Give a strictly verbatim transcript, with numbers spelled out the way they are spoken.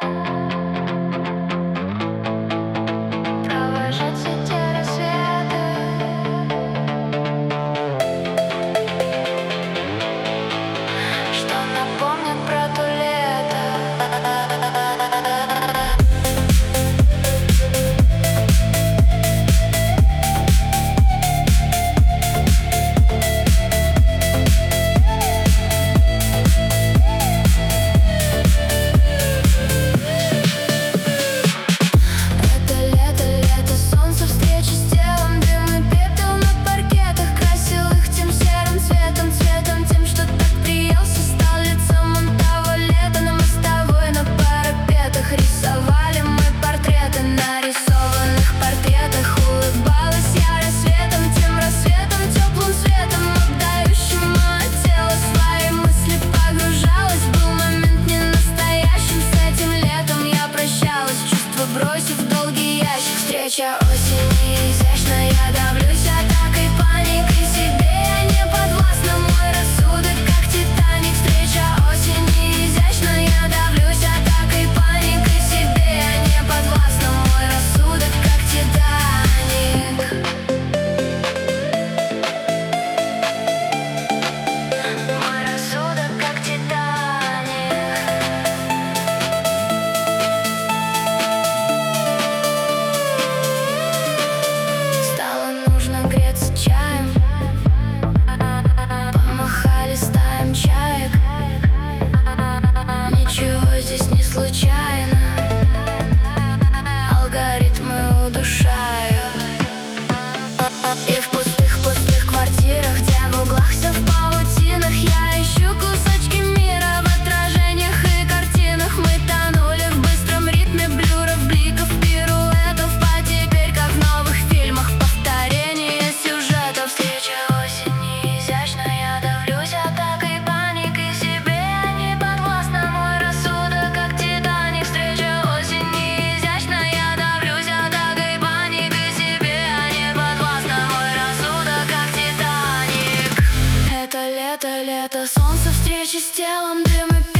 Провожать все те рассветы, что напомнят про то лето. Бросив долгий ящик, встреча осени изящно. Я давлюсь атакой паникой, себе я не подвластна. Мой рассудок как Титаник. Встреча осени изящно. Я давлюсь атакой паникой, себе я не подвластна. Мой рассудок как Титаник. Мой рассудок как Титаник. Греться чаем, помахали стаем чаек. Ничего здесь не случайно, алгоритмы удушают. И в пустых-пустых квартирах, где в углах все в паутинах, я ищу кусочки мира в отражениях и картинах. Мы тонули в быстром ритме блюров, бликов, пируэтов. А теперь, как в новых фильмах, повторение сюжета. Встреча осени изящно. Я давлюсь атакой паникой, себе я не подвластна. Мой рассудок как Титаник. Встреча осени изящно. Я давлюсь атакой паникой, себе я не подвластна. Мой рассудок как Титаник. Это лето, лето, солнце, встречи с телом, дым и